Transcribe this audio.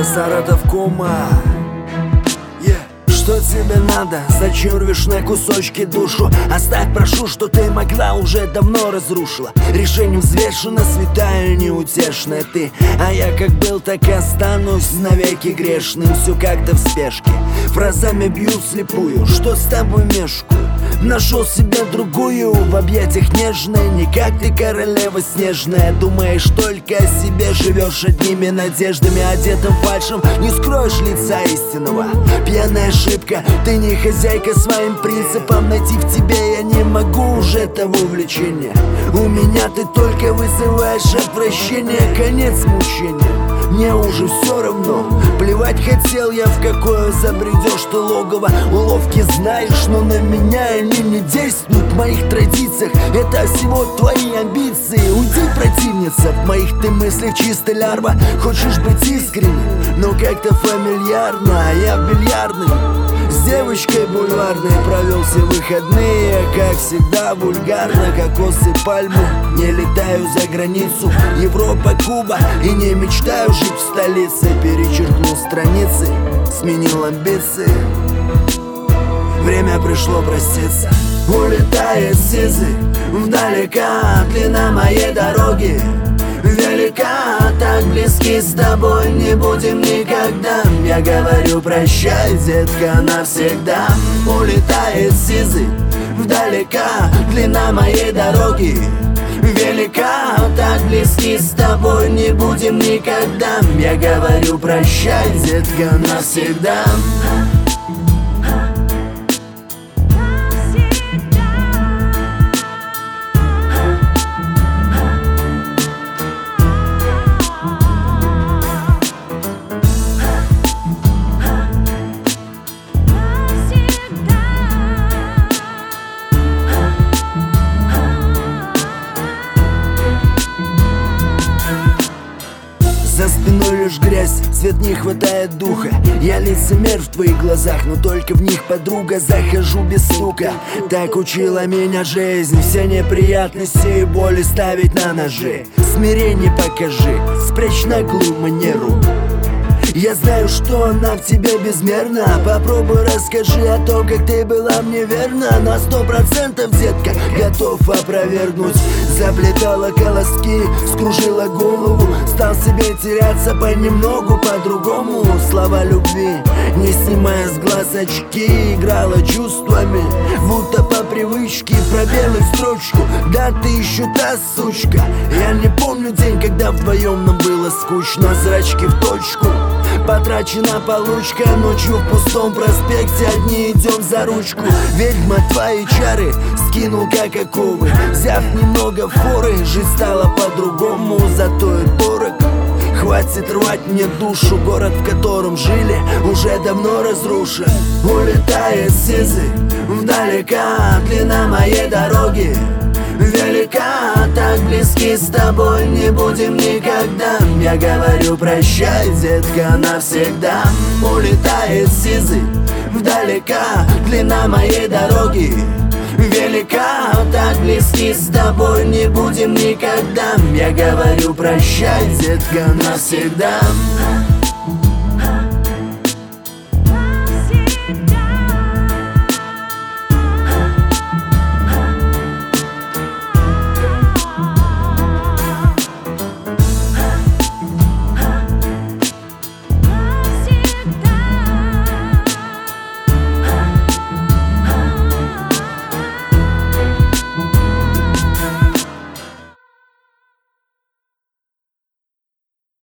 это Саратов, Кума. Что тебе надо? Зачем рвешь на кусочки душу? Оставь, прошу, что ты могла, уже давно разрушила. Решение взвешено, святая, неутешная ты. А я как был, так и останусь навеки грешным. Все как-то в спешке, фразами бью слепую. Что с тобой мешкаю? Нашел себе другую, в объятиях нежной. Не как ты, королева снежная. Думаешь только о себе, живешь одними надеждами, одетым фальшем. Не скроешь лица истинного. Пьяная ошибка, ты не хозяйка своим принципам. Найти в тебе я не могу уже того влечения. У меня ты только вызываешь отвращение. Конец мучения, мне уже все равно. Плевать хотел я, в какое забредешь ты логово. Уловки знаешь, но на меня они не действуют. В моих традициях это всего твои амбиции. Уйди, противница, в моих ты мыслях чисто лярва. Хочешь быть искренним, но как-то фамильярно. А я в бильярдной с девочкой бульварной провел все выходные. Как всегда вульгарно, кокосы, пальмы. Не летаю за границу, Европа, Куба. И не мечтаю жить в столице. Перечеркнул страницы, сменил амбиции. Время пришло проститься. Улетает сизый вдалека, длина моей дороги велика. Так близки с тобой не будем никогда. Я говорю прощай, детка, навсегда. Улетает сизый вдалека, длина моей дороги велика. Так близки с тобой не будем никогда. Я говорю прощай, детка, навсегда. За спиной лишь грязь, свет не хватает духа. Я лицемер в твоих глазах, но только в них, подруга. Захожу без стука, так учила меня жизнь. Все неприятности и боли ставить на ножи. Смирение покажи, спрячь наглую манеру. Я знаю, что она в тебе безмерна. Попробуй расскажи о том, как ты была мне верна. На 100%, детка, готов опровергнуть. Заплетала колоски, скружила голову. Стал себе теряться понемногу, по-другому. Слова любви, не снимая с глаз очки, играла чувствами, будто по привычке. Пробелы в строчку, да ты еще та сучка. Я не помню день, когда вдвоем нам было скучно. Зрачки в точку, потрачена получка. Ночью в пустом проспекте одни идем за ручку. Ведьма, твои чары скинул как оковы. Взяв немного форы, жизнь стала по-другому. Зато и дорог. Хватит рвать мне душу. Город, в котором жили, уже давно разрушен. Улетает сизый вдалека, длина моей дороги велика. Так близки с тобой не будем никогда. Я говорю прощай, детка, навсегда. Улетает сизый вдалека, длина моей дороги велика. Так близки с тобой не будем никогда. Я говорю прощай, детка, навсегда.